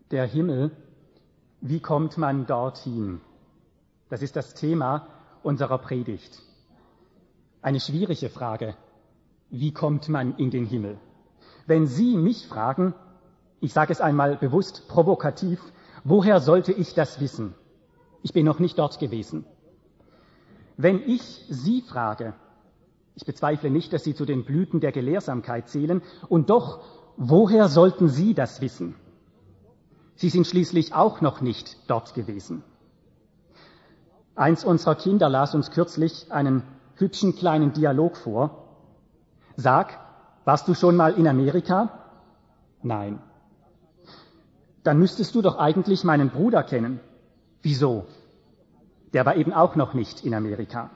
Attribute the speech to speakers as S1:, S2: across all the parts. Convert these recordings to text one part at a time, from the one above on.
S1: Der Himmel, wie kommt man dorthin? Das ist das Thema unserer Predigt. Eine schwierige Frage. Wie kommt man in den Himmel? Wenn Sie mich fragen, ich sage es einmal bewusst provokativ, woher sollte ich das wissen? Ich bin noch nicht dort gewesen. Wenn ich Sie frage, ich bezweifle nicht, dass Sie zu den Blüten der Gelehrsamkeit zählen, und doch, woher sollten Sie das wissen? Sie sind schließlich auch noch nicht dort gewesen. Eins unserer Kinder las uns kürzlich einen hübschen kleinen Dialog vor. Sag, warst du schon mal in Amerika? Nein. Dann müsstest du doch eigentlich meinen Bruder kennen. Wieso? Der war eben auch noch nicht in Amerika.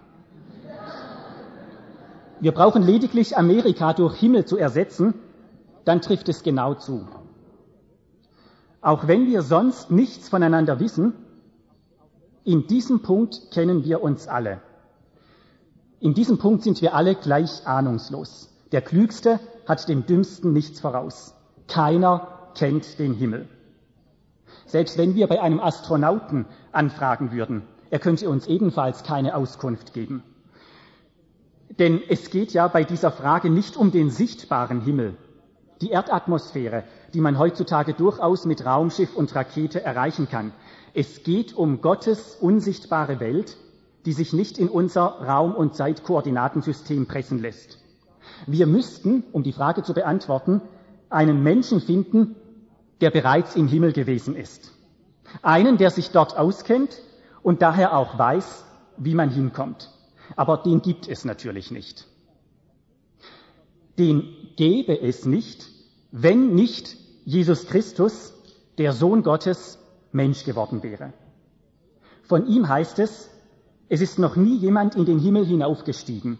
S1: Wir brauchen lediglich Amerika durch Himmel zu ersetzen, dann trifft es genau zu. Auch wenn wir sonst nichts voneinander wissen, in diesem Punkt kennen wir uns alle. In diesem Punkt sind wir alle gleich ahnungslos. Der Klügste hat dem Dümmsten nichts voraus. Keiner kennt den Himmel. Selbst wenn wir bei einem Astronauten anfragen würden, er könnte uns ebenfalls keine Auskunft geben. Denn es geht ja bei dieser Frage nicht um den sichtbaren Himmel. Die Erdatmosphäre, die man heutzutage durchaus mit Raumschiff und Rakete erreichen kann. Es geht um Gottes unsichtbare Welt, die sich nicht in unser Raum- und Zeitkoordinatensystem pressen lässt. Wir müssten, um die Frage zu beantworten, einen Menschen finden, der bereits im Himmel gewesen ist. Einen, der sich dort auskennt und daher auch weiß, wie man hinkommt. Aber den gibt es natürlich nicht. Den gäbe es nicht, wenn nicht Jesus Christus, der Sohn Gottes, Mensch geworden wäre. Von ihm heißt es, es ist noch nie jemand in den Himmel hinaufgestiegen.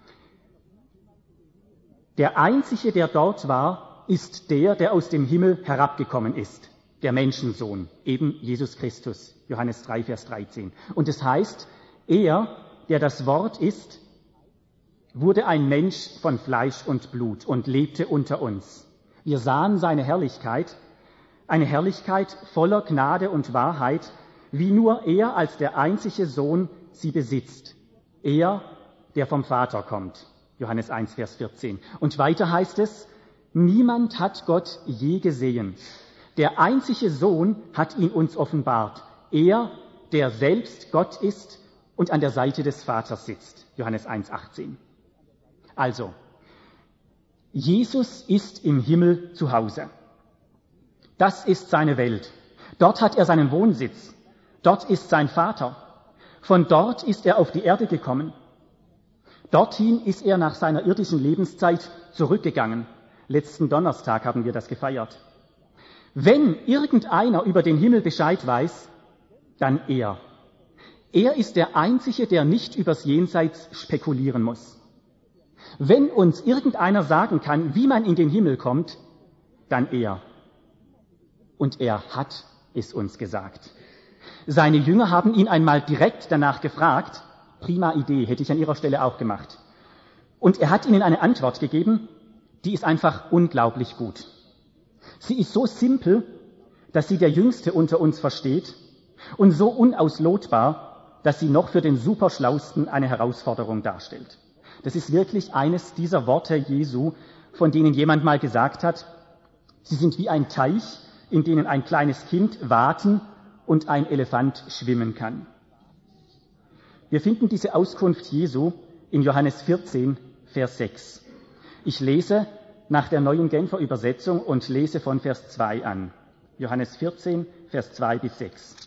S1: Der Einzige, der dort war, ist der aus dem Himmel herabgekommen ist, der Menschensohn, eben Jesus Christus, Johannes 3, Vers 13. Und es heißt, er, der das Wort ist, wurde ein Mensch von Fleisch und Blut und lebte unter uns. Wir sahen seine Herrlichkeit, eine Herrlichkeit voller Gnade und Wahrheit, wie nur er als der einzige Sohn sie besitzt. Er, der vom Vater kommt. Johannes 1, Vers 14. Und weiter heißt es, niemand hat Gott je gesehen. Der einzige Sohn hat ihn uns offenbart. Er, der selbst Gott ist und an der Seite des Vaters sitzt. Johannes 1, 18. Also, Jesus ist im Himmel zu Hause. Das ist seine Welt. Dort hat er seinen Wohnsitz. Dort ist sein Vater. Von dort ist er auf die Erde gekommen. Dorthin ist er nach seiner irdischen Lebenszeit zurückgegangen. Letzten Donnerstag haben wir das gefeiert. Wenn irgendeiner über den Himmel Bescheid weiß, dann er. Er ist der Einzige, der nicht übers Jenseits spekulieren muss. Wenn uns irgendeiner sagen kann, wie man in den Himmel kommt, dann er. Und er hat es uns gesagt. Seine Jünger haben ihn einmal direkt danach gefragt. Prima Idee, hätte ich an ihrer Stelle auch gemacht. Und er hat ihnen eine Antwort gegeben, die ist einfach unglaublich gut. Sie ist so simpel, dass sie der Jüngste unter uns versteht und so unauslotbar, dass sie noch für den Superschlausten eine Herausforderung darstellt. Das ist wirklich eines dieser Worte Jesu, von denen jemand mal gesagt hat, sie sind wie ein Teich, in denen ein kleines Kind waten und ein Elefant schwimmen kann. Wir finden diese Auskunft Jesu in Johannes 14, Vers 6. Ich lese nach der neuen Genfer Übersetzung und lese von Vers 2 an. Johannes 14, Vers 2 bis 6.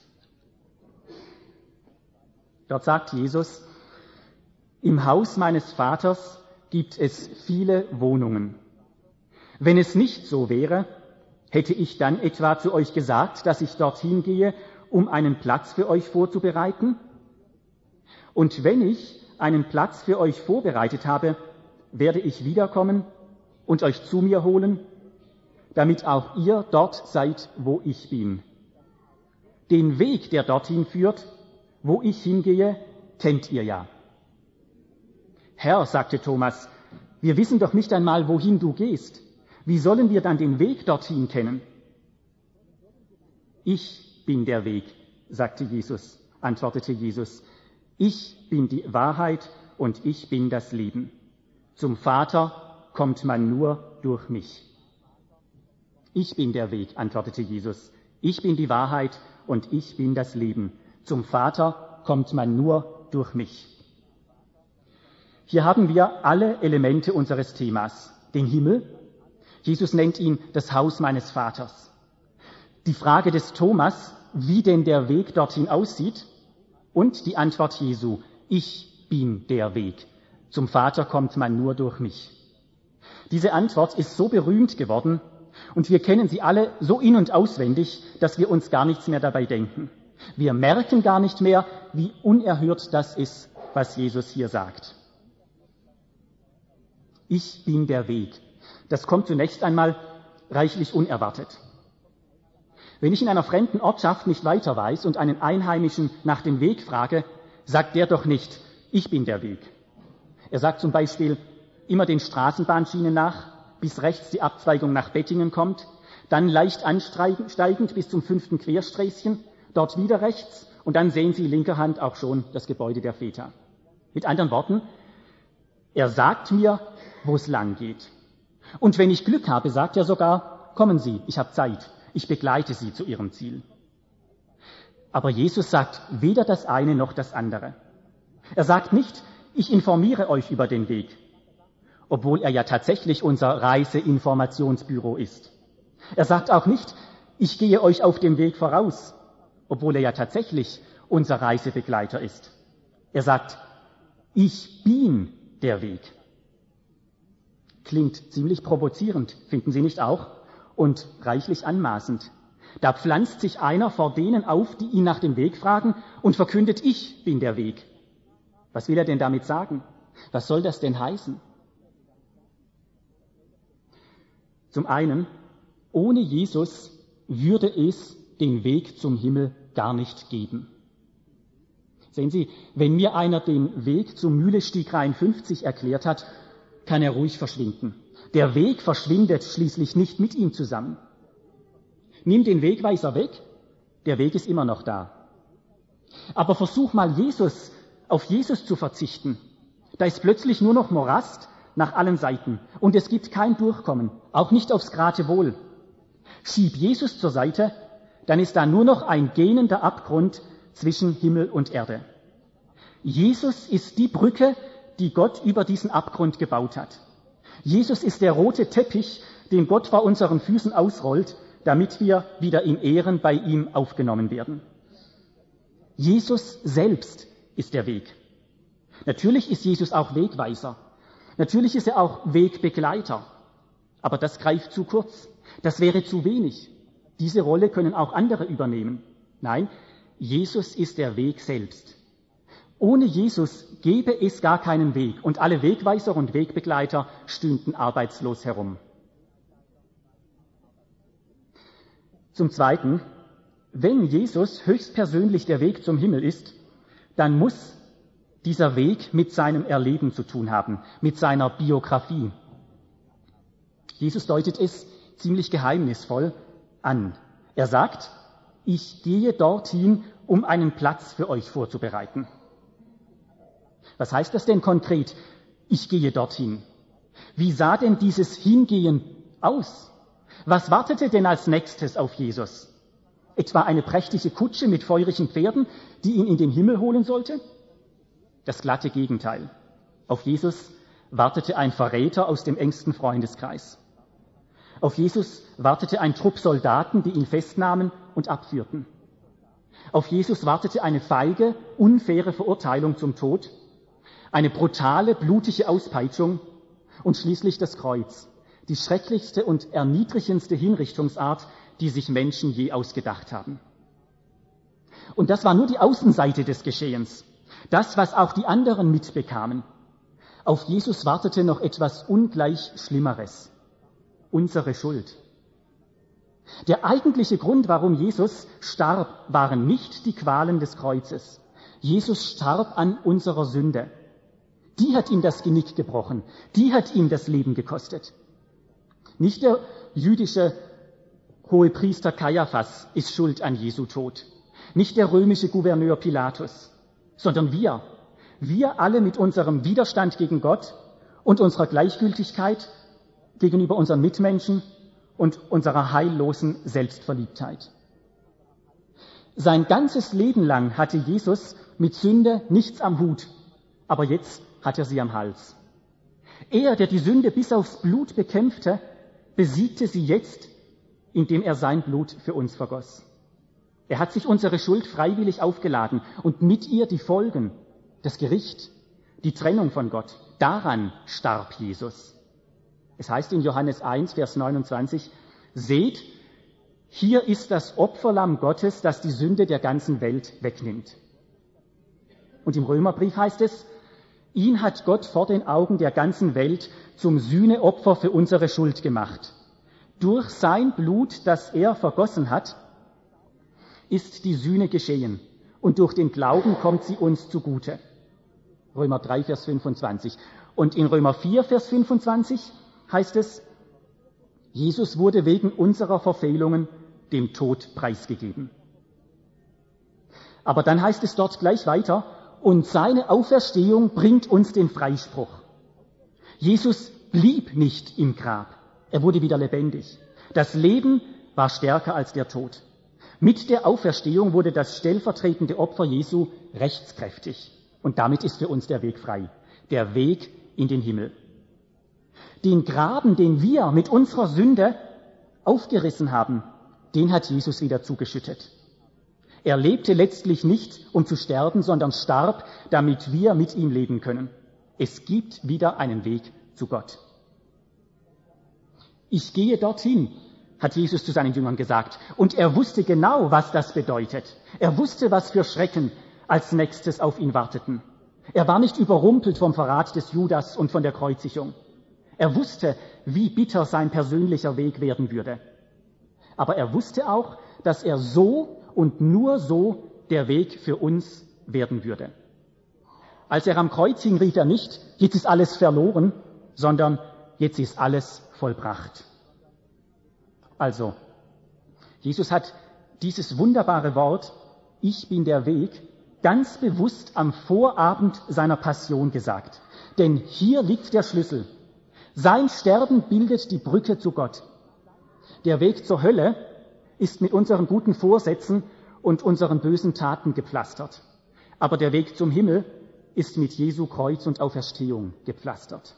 S1: Dort sagt Jesus, im Haus meines Vaters gibt es viele Wohnungen. Wenn es nicht so wäre, hätte ich dann etwa zu euch gesagt, dass ich dorthin gehe, um einen Platz für euch vorzubereiten? Und wenn ich einen Platz für euch vorbereitet habe, werde ich wiederkommen und euch zu mir holen, damit auch ihr dort seid, wo ich bin. Den Weg, der dorthin führt, wo ich hingehe, kennt ihr ja. Herr, sagte Thomas, wir wissen doch nicht einmal, wohin du gehst. Wie sollen wir dann den Weg dorthin kennen? Ich bin der Weg, antwortete Jesus. Ich bin die Wahrheit und ich bin das Leben. Zum Vater kommt man nur durch mich. Ich bin der Weg, antwortete Jesus. Ich bin die Wahrheit und ich bin das Leben. Zum Vater kommt man nur durch mich. Hier haben wir alle Elemente unseres Themas. Den Himmel. Jesus nennt ihn das Haus meines Vaters. Die Frage des Thomas, wie denn der Weg dorthin aussieht. Und die Antwort Jesu, ich bin der Weg. Zum Vater kommt man nur durch mich. Diese Antwort ist so berühmt geworden und wir kennen sie alle so in- und auswendig, dass wir uns gar nichts mehr dabei denken. Wir merken gar nicht mehr, wie unerhört das ist, was Jesus hier sagt. Ich bin der Weg. Das kommt zunächst einmal reichlich unerwartet. Wenn ich in einer fremden Ortschaft nicht weiter weiß und einen Einheimischen nach dem Weg frage, sagt der doch nicht, ich bin der Weg. Er sagt zum Beispiel immer den Straßenbahnschienen nach, bis rechts die Abzweigung nach Bettingen kommt, dann leicht ansteigend bis zum 5. Quersträßchen, dort wieder rechts und dann sehen Sie linker Hand auch schon das Gebäude der Väter. Mit anderen Worten, er sagt mir, wo es lang geht. Und wenn ich Glück habe, sagt er sogar, kommen Sie, ich habe Zeit, ich begleite Sie zu Ihrem Ziel. Aber Jesus sagt weder das eine noch das andere. Er sagt nicht, ich informiere euch über den Weg, obwohl er ja tatsächlich unser Reiseinformationsbüro ist. Er sagt auch nicht, ich gehe euch auf dem Weg voraus, obwohl er ja tatsächlich unser Reisebegleiter ist. Er sagt, ich bin der Weg. Klingt ziemlich provozierend, finden Sie nicht auch? Und reichlich anmaßend. Da pflanzt sich einer vor denen auf, die ihn nach dem Weg fragen und verkündet, ich bin der Weg. Was will er denn damit sagen? Was soll das denn heißen? Zum einen, ohne Jesus würde es den Weg zum Himmel gar nicht geben. Sehen Sie, wenn mir einer den Weg zum Mühlestieg Rhein 50 erklärt hat, kann er ruhig verschwinden. Der Weg verschwindet schließlich nicht mit ihm zusammen. Nimm den Wegweiser weg, der Weg ist immer noch da. Aber versuch mal auf Jesus zu verzichten. Da ist plötzlich nur noch Morast nach allen Seiten und es gibt kein Durchkommen, auch nicht aufs Geratewohl. Schieb Jesus zur Seite, dann ist da nur noch ein gähnender Abgrund zwischen Himmel und Erde. Jesus ist die Brücke, die Gott über diesen Abgrund gebaut hat. Jesus ist der rote Teppich, den Gott vor unseren Füßen ausrollt, damit wir wieder in Ehren bei ihm aufgenommen werden. Jesus selbst ist der Weg. Natürlich ist Jesus auch Wegweiser. Natürlich ist er auch Wegbegleiter. Aber das greift zu kurz. Das wäre zu wenig. Diese Rolle können auch andere übernehmen. Nein, Jesus ist der Weg selbst. Ohne Jesus gäbe es gar keinen Weg und alle Wegweiser und Wegbegleiter stünden arbeitslos herum. Zum Zweiten, wenn Jesus höchstpersönlich der Weg zum Himmel ist, dann muss dieser Weg mit seinem Erleben zu tun haben, mit seiner Biografie. Jesus deutet es ziemlich geheimnisvoll an. Er sagt, ich gehe dorthin, um einen Platz für euch vorzubereiten. Was heißt das denn konkret? Ich gehe dorthin. Wie sah denn dieses Hingehen aus? Was wartete denn als nächstes auf Jesus? Etwa eine prächtige Kutsche mit feurigen Pferden, die ihn in den Himmel holen sollte? Das glatte Gegenteil. Auf Jesus wartete ein Verräter aus dem engsten Freundeskreis. Auf Jesus wartete ein Trupp Soldaten, die ihn festnahmen und abführten. Auf Jesus wartete eine feige, unfaire Verurteilung zum Tod, eine brutale, blutige Auspeitschung und schließlich das Kreuz, die schrecklichste und erniedrigendste Hinrichtungsart, die sich Menschen je ausgedacht haben. Und das war nur die Außenseite des Geschehens, das, was auch die anderen mitbekamen. Auf Jesus wartete noch etwas ungleich Schlimmeres, unsere Schuld. Der eigentliche Grund, warum Jesus starb, waren nicht die Qualen des Kreuzes. Jesus starb an unserer Sünde. Die hat ihm das Genick gebrochen. Die hat ihm das Leben gekostet. Nicht der jüdische Hohepriester Kaiaphas ist schuld an Jesu Tod. Nicht der römische Gouverneur Pilatus, sondern wir. Wir alle mit unserem Widerstand gegen Gott und unserer Gleichgültigkeit gegenüber unseren Mitmenschen und unserer heillosen Selbstverliebtheit. Sein ganzes Leben lang hatte Jesus mit Sünde nichts am Hut, aber jetzt hat er sie am Hals. Er, der die Sünde bis aufs Blut bekämpfte, besiegte sie jetzt, indem er sein Blut für uns vergoss. Er hat sich unsere Schuld freiwillig aufgeladen und mit ihr die Folgen, das Gericht, die Trennung von Gott. Daran starb Jesus. Es heißt in Johannes 1, Vers 29, seht, hier ist das Opferlamm Gottes, das die Sünde der ganzen Welt wegnimmt. Und im Römerbrief heißt es, ihn hat Gott vor den Augen der ganzen Welt zum Sühneopfer für unsere Schuld gemacht. Durch sein Blut, das er vergossen hat, ist die Sühne geschehen und durch den Glauben kommt sie uns zugute. Römer 3, Vers 25. Und in Römer 4, Vers 25 heißt es, Jesus wurde wegen unserer Verfehlungen dem Tod preisgegeben. Aber dann heißt es dort gleich weiter, und seine Auferstehung bringt uns den Freispruch. Jesus blieb nicht im Grab, er wurde wieder lebendig. Das Leben war stärker als der Tod. Mit der Auferstehung wurde das stellvertretende Opfer Jesu rechtskräftig. Und damit ist für uns der Weg frei, der Weg in den Himmel. Den Graben, den wir mit unserer Sünde aufgerissen haben, den hat Jesus wieder zugeschüttet. Er lebte letztlich nicht, um zu sterben, sondern starb, damit wir mit ihm leben können. Es gibt wieder einen Weg zu Gott. Ich gehe dorthin, hat Jesus zu seinen Jüngern gesagt. Und er wusste genau, was das bedeutet. Er wusste, was für Schrecken als nächstes auf ihn warteten. Er war nicht überrumpelt vom Verrat des Judas und von der Kreuzigung. Er wusste, wie bitter sein persönlicher Weg werden würde. Aber er wusste auch, dass er so und nur so der Weg für uns werden würde. Als er am Kreuz hing, rief er nicht, jetzt ist alles verloren, sondern jetzt ist alles vollbracht. Also, Jesus hat dieses wunderbare Wort, ich bin der Weg, ganz bewusst am Vorabend seiner Passion gesagt. Denn hier liegt der Schlüssel. Sein Sterben bildet die Brücke zu Gott. Der Weg zur Hölle ist mit unseren guten Vorsätzen und unseren bösen Taten gepflastert. Aber der Weg zum Himmel ist mit Jesu Kreuz und Auferstehung gepflastert.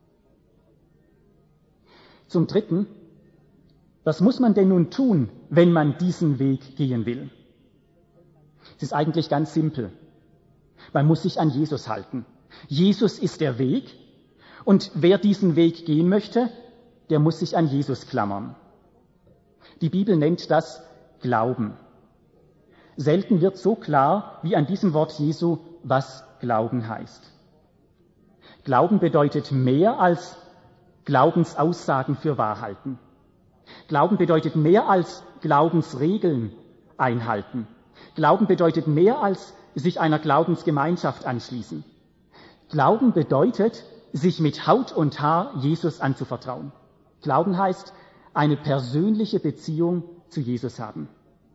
S1: Zum Dritten, was muss man denn nun tun, wenn man diesen Weg gehen will? Es ist eigentlich ganz simpel. Man muss sich an Jesus halten. Jesus ist der Weg und wer diesen Weg gehen möchte, der muss sich an Jesus klammern. Die Bibel nennt das Glauben. Selten wird so klar wie an diesem Wort Jesu, was Glauben heißt. Glauben bedeutet mehr als Glaubensaussagen für wahr halten. Glauben bedeutet mehr als Glaubensregeln einhalten. Glauben bedeutet mehr als sich einer Glaubensgemeinschaft anschließen. Glauben bedeutet, sich mit Haut und Haar Jesus anzuvertrauen. Glauben heißt, eine persönliche Beziehung zu Jesus haben.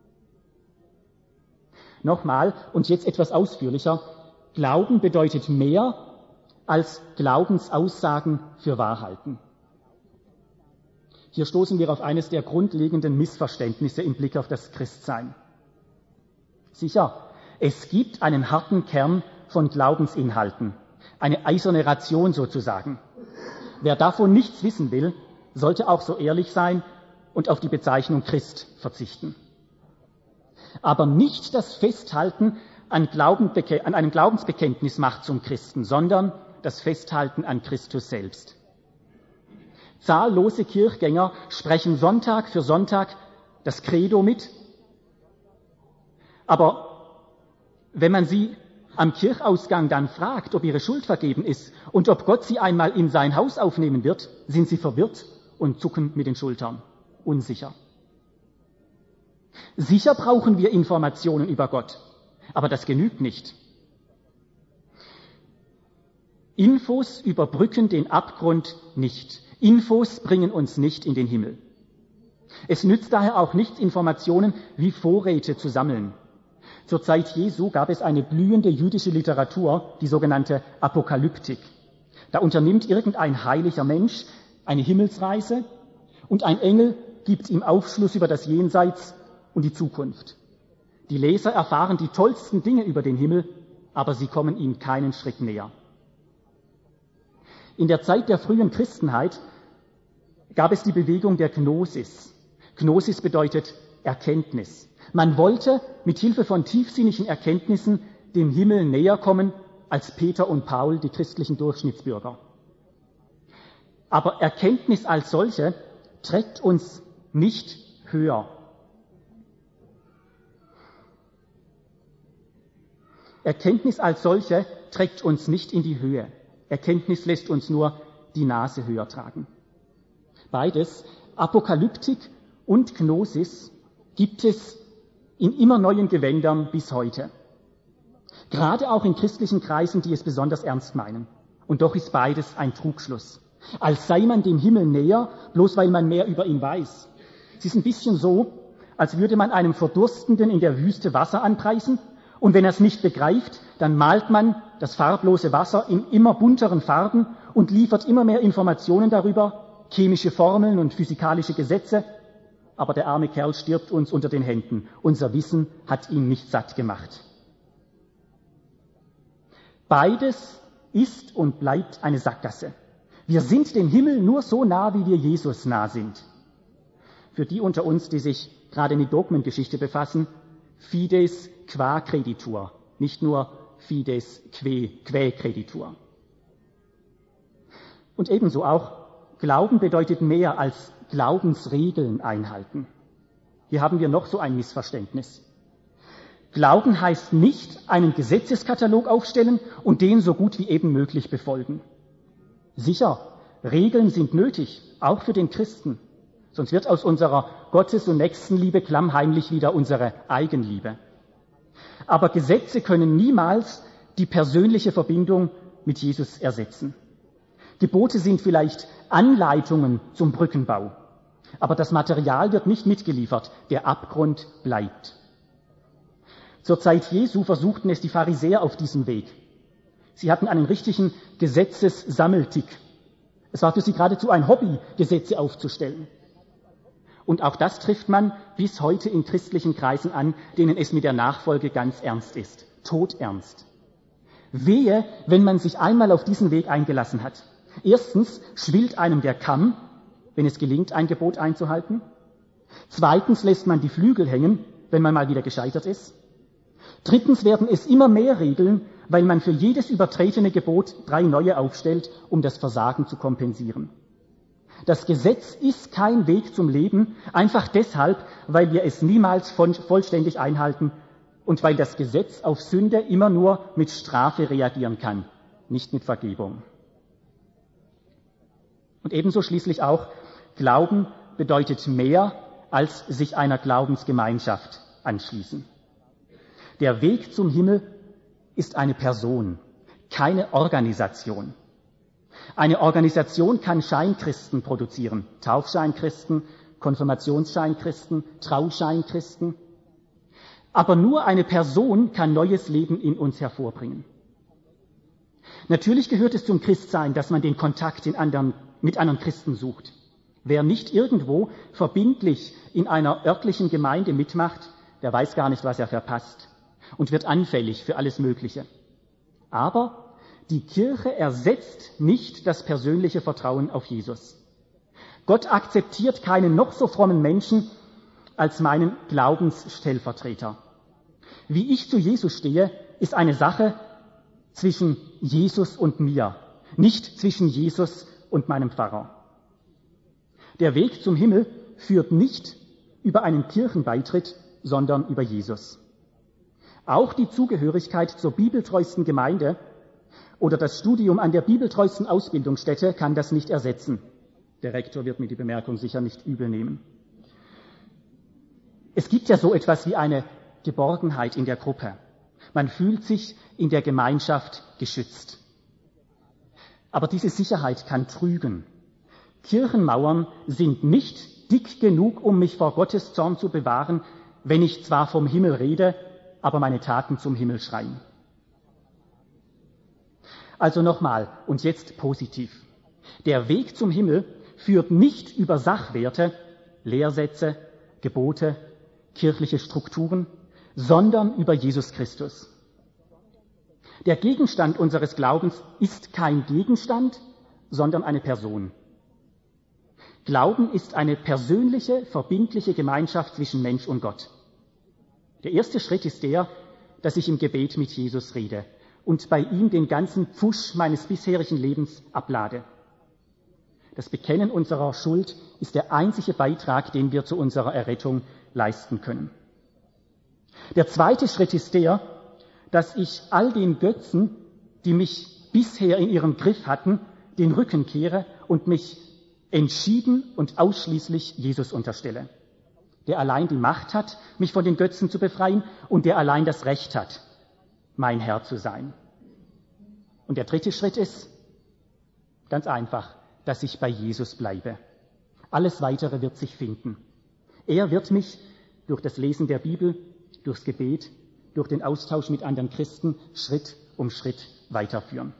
S1: Nochmal und jetzt etwas ausführlicher. Glauben bedeutet mehr als Glaubensaussagen für wahr halten. Hier stoßen wir auf eines der grundlegenden Missverständnisse im Blick auf das Christsein. Sicher, es gibt einen harten Kern von Glaubensinhalten, eine eiserne Ration sozusagen. Wer davon nichts wissen will, sollte auch so ehrlich sein und auf die Bezeichnung Christ verzichten. Aber nicht das Festhalten an einem Glaubensbekenntnis macht zum Christen, sondern das Festhalten an Christus selbst. Zahllose Kirchgänger sprechen Sonntag für Sonntag das Credo mit, aber wenn man sie am Kirchausgang dann fragt, ob ihre Schuld vergeben ist und ob Gott sie einmal in sein Haus aufnehmen wird, sind sie verwirrt und zucken mit den Schultern, unsicher. Sicher brauchen wir Informationen über Gott, aber das genügt nicht. Infos überbrücken den Abgrund nicht. Infos bringen uns nicht in den Himmel. Es nützt daher auch nichts, Informationen wie Vorräte zu sammeln. Zur Zeit Jesu gab es eine blühende jüdische Literatur, die sogenannte Apokalyptik. Da unternimmt irgendein heiliger Mensch eine Himmelsreise und ein Engel gibt ihm Aufschluss über das Jenseits und die Zukunft. Die Leser erfahren die tollsten Dinge über den Himmel, aber sie kommen ihm keinen Schritt näher. In der Zeit der frühen Christenheit gab es die Bewegung der Gnosis. Gnosis bedeutet Erkenntnis. Man wollte mit Hilfe von tiefsinnigen Erkenntnissen dem Himmel näher kommen als Peter und Paul, die christlichen Durchschnittsbürger. Aber Erkenntnis als solche trägt uns nicht höher. Erkenntnis als solche trägt uns nicht in die Höhe. Erkenntnis lässt uns nur die Nase höher tragen. Beides, Apokalyptik und Gnosis, gibt es in immer neuen Gewändern bis heute. Gerade auch in christlichen Kreisen, die es besonders ernst meinen. Und doch ist beides ein Trugschluss. Als sei man dem Himmel näher, bloß weil man mehr über ihn weiß. Es ist ein bisschen so, als würde man einem Verdurstenden in der Wüste Wasser anpreisen und wenn er es nicht begreift, dann malt man das farblose Wasser in immer bunteren Farben und liefert immer mehr Informationen darüber, chemische Formeln und physikalische Gesetze, aber der arme Kerl stirbt uns unter den Händen. Unser Wissen hat ihn nicht satt gemacht. Beides ist und bleibt eine Sackgasse. Wir sind dem Himmel nur so nah, wie wir Jesus nah sind. Für die unter uns, die sich gerade mit Dogmengeschichte befassen, Fides qua creditur, nicht nur Fides quae creditur. Und ebenso auch, Glauben bedeutet mehr als Glaubensregeln einhalten. Hier haben wir noch so ein Missverständnis. Glauben heißt nicht, einen Gesetzeskatalog aufstellen und den so gut wie eben möglich befolgen. Sicher, Regeln sind nötig, auch für den Christen. Sonst wird aus unserer Gottes- und Nächstenliebe klammheimlich wieder unsere Eigenliebe. Aber Gesetze können niemals die persönliche Verbindung mit Jesus ersetzen. Gebote sind vielleicht Anleitungen zum Brückenbau, aber das Material wird nicht mitgeliefert, der Abgrund bleibt. Zur Zeit Jesu versuchten es die Pharisäer auf diesem Weg. Sie hatten einen richtigen Gesetzessammeltick. Es war für sie geradezu ein Hobby, Gesetze aufzustellen. Und auch das trifft man bis heute in christlichen Kreisen an, denen es mit der Nachfolge ganz ernst ist. Todernst. Wehe, wenn man sich einmal auf diesen Weg eingelassen hat. Erstens schwillt einem der Kamm, wenn es gelingt, ein Gebot einzuhalten. Zweitens lässt man die Flügel hängen, wenn man mal wieder gescheitert ist. Drittens werden es immer mehr Regeln, weil man für jedes übertretene Gebot 3 neue aufstellt, um das Versagen zu kompensieren. Das Gesetz ist kein Weg zum Leben, einfach deshalb, weil wir es niemals vollständig einhalten und weil das Gesetz auf Sünde immer nur mit Strafe reagieren kann, nicht mit Vergebung. Und ebenso schließlich auch, Glauben bedeutet mehr, als sich einer Glaubensgemeinschaft anschließen. Der Weg zum Himmel ist eine Person, keine Organisation. Eine Organisation kann Scheinchristen produzieren, Taufscheinchristen, Konfirmationsscheinchristen, Trauscheinchristen. Aber nur eine Person kann neues Leben in uns hervorbringen. Natürlich gehört es zum Christsein, dass man den Kontakt mit anderen Christen sucht. Wer nicht irgendwo verbindlich in einer örtlichen Gemeinde mitmacht, der weiß gar nicht, was er verpasst und wird anfällig für alles Mögliche. Aber die Kirche ersetzt nicht das persönliche Vertrauen auf Jesus. Gott akzeptiert keinen noch so frommen Menschen als meinen Glaubensstellvertreter. Wie ich zu Jesus stehe, ist eine Sache zwischen Jesus und mir, nicht zwischen Jesus und meinem Pfarrer. Der Weg zum Himmel führt nicht über einen Kirchenbeitritt, sondern über Jesus. Auch die Zugehörigkeit zur bibeltreuesten Gemeinde oder das Studium an der bibeltreuesten Ausbildungsstätte kann das nicht ersetzen. Der Rektor wird mir die Bemerkung sicher nicht übel nehmen. Es gibt ja so etwas wie eine Geborgenheit in der Gruppe. Man fühlt sich in der Gemeinschaft geschützt. Aber diese Sicherheit kann trügen. Kirchenmauern sind nicht dick genug, um mich vor Gottes Zorn zu bewahren, wenn ich zwar vom Himmel rede, aber meine Taten zum Himmel schreien. Also nochmal, und jetzt positiv. Der Weg zum Himmel führt nicht über Sachwerte, Lehrsätze, Gebote, kirchliche Strukturen, sondern über Jesus Christus. Der Gegenstand unseres Glaubens ist kein Gegenstand, sondern eine Person. Glauben ist eine persönliche, verbindliche Gemeinschaft zwischen Mensch und Gott. Der erste Schritt ist der, dass ich im Gebet mit Jesus rede und bei ihm den ganzen Pfusch meines bisherigen Lebens ablade. Das Bekennen unserer Schuld ist der einzige Beitrag, den wir zu unserer Errettung leisten können. Der zweite Schritt ist der, dass ich all den Götzen, die mich bisher in ihrem Griff hatten, den Rücken kehre und mich entschieden und ausschließlich Jesus unterstelle, der allein die Macht hat, mich von den Götzen zu befreien und der allein das Recht hat, mein Herr zu sein. Und der dritte Schritt ist, ganz einfach, dass ich bei Jesus bleibe. Alles Weitere wird sich finden. Er wird mich durch das Lesen der Bibel, durchs Gebet, durch den Austausch mit anderen Christen Schritt um Schritt weiterführen.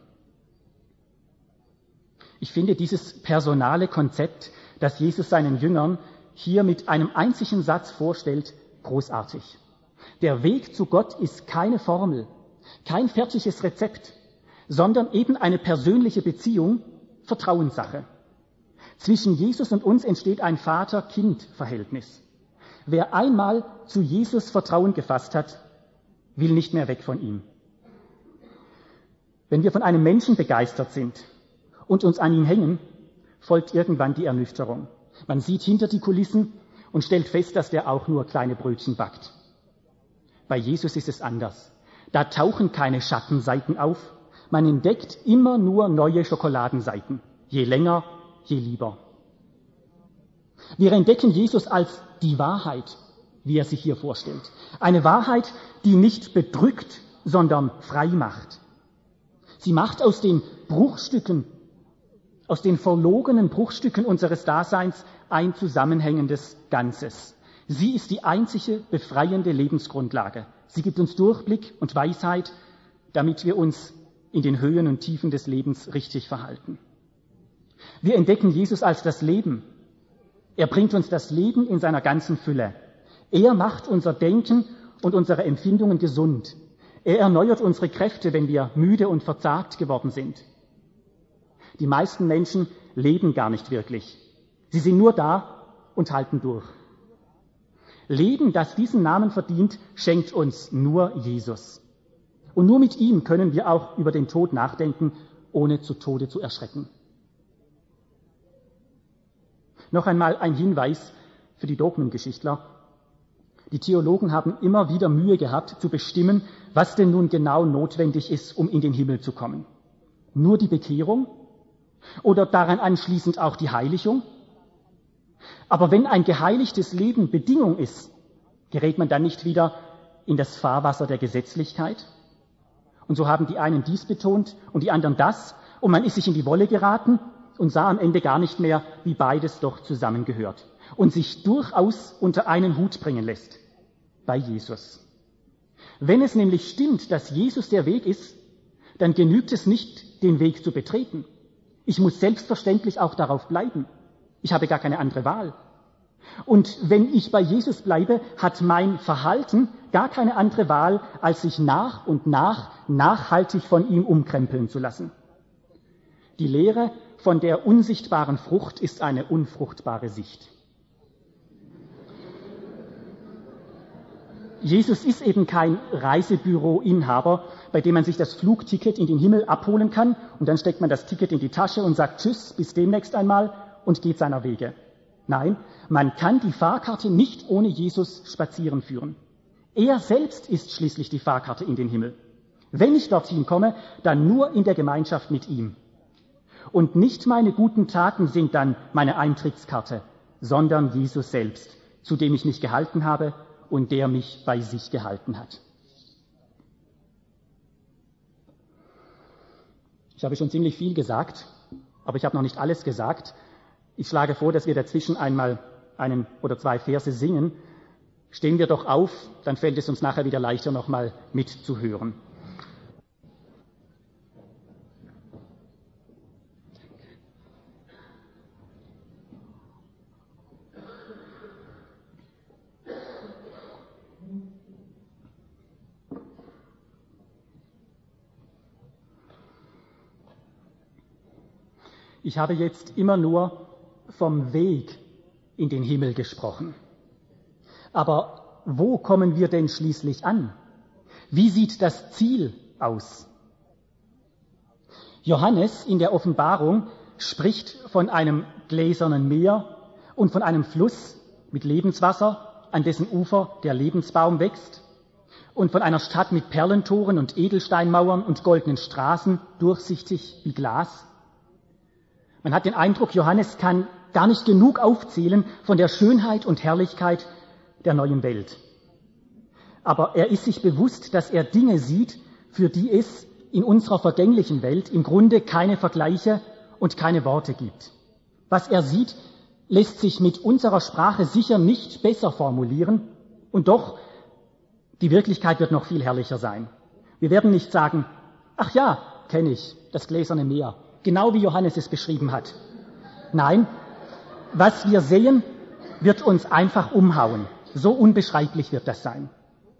S1: Ich finde dieses personale Konzept, das Jesus seinen Jüngern hier mit einem einzigen Satz vorstellt, großartig. Der Weg zu Gott ist keine Formel, kein fertiges Rezept, sondern eben eine persönliche Beziehung, Vertrauenssache. Zwischen Jesus und uns entsteht ein Vater-Kind-Verhältnis. Wer einmal zu Jesus Vertrauen gefasst hat, will nicht mehr weg von ihm. Wenn wir von einem Menschen begeistert sind und uns an ihn hängen, folgt irgendwann die Ernüchterung. Man sieht hinter die Kulissen und stellt fest, dass der auch nur kleine Brötchen backt. Bei Jesus ist es anders. Da tauchen keine Schattenseiten auf. Man entdeckt immer nur neue Schokoladenseiten. Je länger, je lieber. Wir entdecken Jesus als die Wahrheit, wie er sich hier vorstellt. Eine Wahrheit, die nicht bedrückt, sondern frei macht. Sie macht aus den Bruchstücken, aus den verlogenen Bruchstücken unseres Daseins ein zusammenhängendes Ganzes. Sie ist die einzige befreiende Lebensgrundlage. Sie gibt uns Durchblick und Weisheit, damit wir uns in den Höhen und Tiefen des Lebens richtig verhalten. Wir entdecken Jesus als das Leben. Er bringt uns das Leben in seiner ganzen Fülle. Er macht unser Denken und unsere Empfindungen gesund. Er erneuert unsere Kräfte, wenn wir müde und verzagt geworden sind. Die meisten Menschen leben gar nicht wirklich. Sie sind nur da und halten durch. Leben, das diesen Namen verdient, schenkt uns nur Jesus. Und nur mit ihm können wir auch über den Tod nachdenken, ohne zu Tode zu erschrecken. Noch einmal ein Hinweis für die Dogmengeschichtler. Die Theologen haben immer wieder Mühe gehabt, zu bestimmen, was denn nun genau notwendig ist, um in den Himmel zu kommen. Nur die Bekehrung? Oder daran anschließend auch die Heiligung? Aber wenn ein geheiligtes Leben Bedingung ist, gerät man dann nicht wieder in das Fahrwasser der Gesetzlichkeit? Und so haben die einen dies betont und die anderen das, und man ist sich in die Wolle geraten und sah am Ende gar nicht mehr, wie beides doch zusammengehört und sich durchaus unter einen Hut bringen lässt, bei Jesus. Wenn es nämlich stimmt, dass Jesus der Weg ist, dann genügt es nicht, den Weg zu betreten. Ich muss selbstverständlich auch darauf bleiben. Ich habe gar keine andere Wahl. Und wenn ich bei Jesus bleibe, hat mein Verhalten gar keine andere Wahl, als sich nach und nach nachhaltig von ihm umkrempeln zu lassen. Die Lehre von der unsichtbaren Frucht ist eine unfruchtbare Sicht. Jesus ist eben kein Reisebüro-Inhaber, bei dem man sich das Flugticket in den Himmel abholen kann und dann steckt man das Ticket in die Tasche und sagt Tschüss, bis demnächst einmal und geht seiner Wege. Nein, man kann die Fahrkarte nicht ohne Jesus spazieren führen. Er selbst ist schließlich die Fahrkarte in den Himmel. Wenn ich dorthin komme, dann nur in der Gemeinschaft mit ihm. Und nicht meine guten Taten sind dann meine Eintrittskarte, sondern Jesus selbst, zu dem ich mich gehalten habe und der mich bei sich gehalten hat. Ich habe schon ziemlich viel gesagt, aber ich habe noch nicht alles gesagt. Ich schlage vor, dass wir dazwischen einmal einen oder zwei Verse singen. Stehen wir doch auf, dann fällt es uns nachher wieder leichter, nochmal mitzuhören. Ich habe jetzt immer nur vom Weg in den Himmel gesprochen. Aber wo kommen wir denn schließlich an? Wie sieht das Ziel aus? Johannes in der Offenbarung spricht von einem gläsernen Meer und von einem Fluss mit Lebenswasser, an dessen Ufer der Lebensbaum wächst, und von einer Stadt mit Perlentoren und Edelsteinmauern und goldenen Straßen, durchsichtig wie Glas. Man hat den Eindruck, Johannes kann gar nicht genug aufzählen von der Schönheit und Herrlichkeit der neuen Welt. Aber er ist sich bewusst, dass er Dinge sieht, für die es in unserer vergänglichen Welt im Grunde keine Vergleiche und keine Worte gibt. Was er sieht, lässt sich mit unserer Sprache sicher nicht besser formulieren, und doch, die Wirklichkeit wird noch viel herrlicher sein. Wir werden nicht sagen, ach ja, kenne ich, das gläserne Meer, genau wie Johannes es beschrieben hat. Nein, was wir sehen, wird uns einfach umhauen. So unbeschreiblich wird das sein.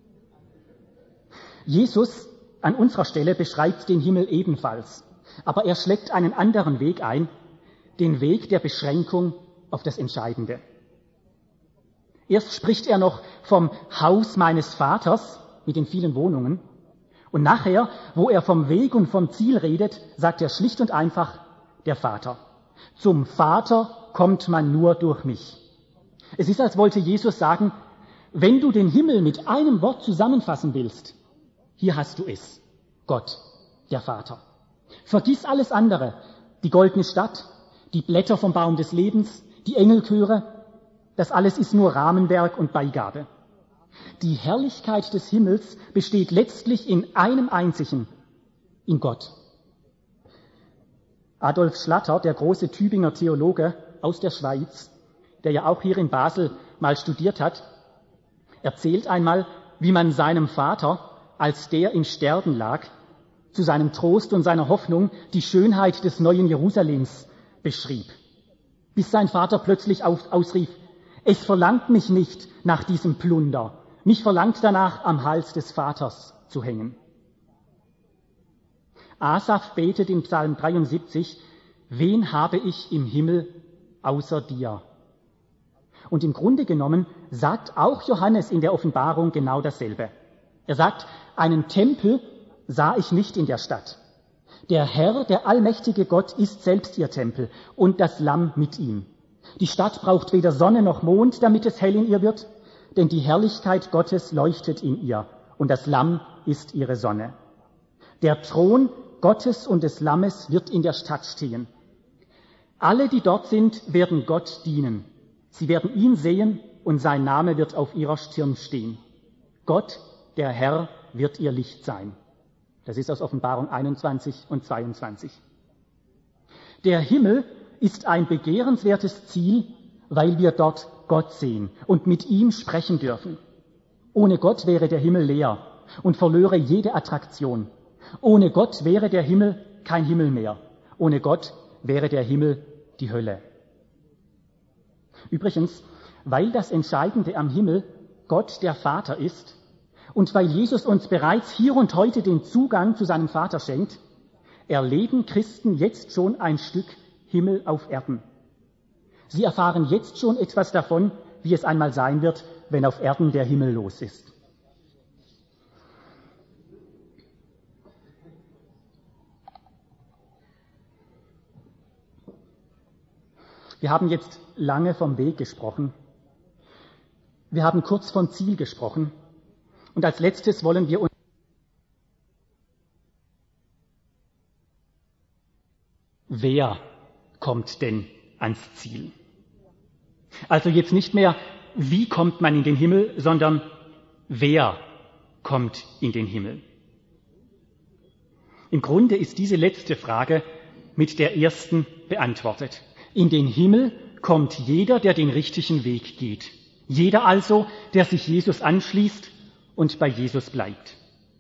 S1: Jesus an unserer Stelle beschreibt den Himmel ebenfalls, aber er schlägt einen anderen Weg ein, den Weg der Beschränkung auf das Entscheidende. Erst spricht er noch vom Haus meines Vaters mit den vielen Wohnungen, und nachher, wo er vom Weg und vom Ziel redet, sagt er schlicht und einfach, der Vater. Zum Vater kommt man nur durch mich. Es ist, als wollte Jesus sagen, wenn du den Himmel mit einem Wort zusammenfassen willst, hier hast du es, Gott, der Vater. Vergiss alles andere, die goldene Stadt, die Blätter vom Baum des Lebens, die Engelchöre, das alles ist nur Rahmenwerk und Beigabe. Die Herrlichkeit des Himmels besteht letztlich in einem einzigen, in Gott. Adolf Schlatter, der große Tübinger Theologe aus der Schweiz, der ja auch hier in Basel mal studiert hat, erzählt einmal, wie man seinem Vater, als der im Sterben lag, zu seinem Trost und seiner Hoffnung die Schönheit des neuen Jerusalems beschrieb. Bis sein Vater plötzlich ausrief, es verlangt mich nicht nach diesem Plunder, mich verlangt danach, am Hals des Vaters zu hängen. Asaf betet im Psalm 73, wen habe ich im Himmel außer dir? Und im Grunde genommen sagt auch Johannes in der Offenbarung genau dasselbe. Er sagt, einen Tempel sah ich nicht in der Stadt. Der Herr, der allmächtige Gott, ist selbst ihr Tempel und das Lamm mit ihm. Die Stadt braucht weder Sonne noch Mond, damit es hell in ihr wird, denn die Herrlichkeit Gottes leuchtet in ihr und das Lamm ist ihre Sonne. Der Thron Gottes und des Lammes wird in der Stadt stehen. Alle, die dort sind, werden Gott dienen. Sie werden ihn sehen und sein Name wird auf ihrer Stirn stehen. Gott, der Herr, wird ihr Licht sein. Das ist aus Offenbarung 21 und 22. Der Himmel ist ein begehrenswertes Ziel, weil wir dort Gott sehen und mit ihm sprechen dürfen. Ohne Gott wäre der Himmel leer und verlöre jede Attraktion. Ohne Gott wäre der Himmel kein Himmel mehr. Ohne Gott wäre der Himmel die Hölle. Übrigens, weil das Entscheidende am Himmel Gott der Vater ist und weil Jesus uns bereits hier und heute den Zugang zu seinem Vater schenkt, erleben Christen jetzt schon ein Stück Himmel auf Erden. Sie erfahren jetzt schon etwas davon, wie es einmal sein wird, wenn auf Erden der Himmel los ist. Wir haben jetzt lange vom Weg gesprochen. Wir haben kurz vom Ziel gesprochen. Und als letztes wollen wir uns wer kommt denn ans Ziel? Also jetzt nicht mehr, wie kommt man in den Himmel, sondern wer kommt in den Himmel? Im Grunde ist diese letzte Frage mit der ersten beantwortet. In den Himmel kommt jeder, der den richtigen Weg geht. Jeder also, der sich Jesus anschließt und bei Jesus bleibt.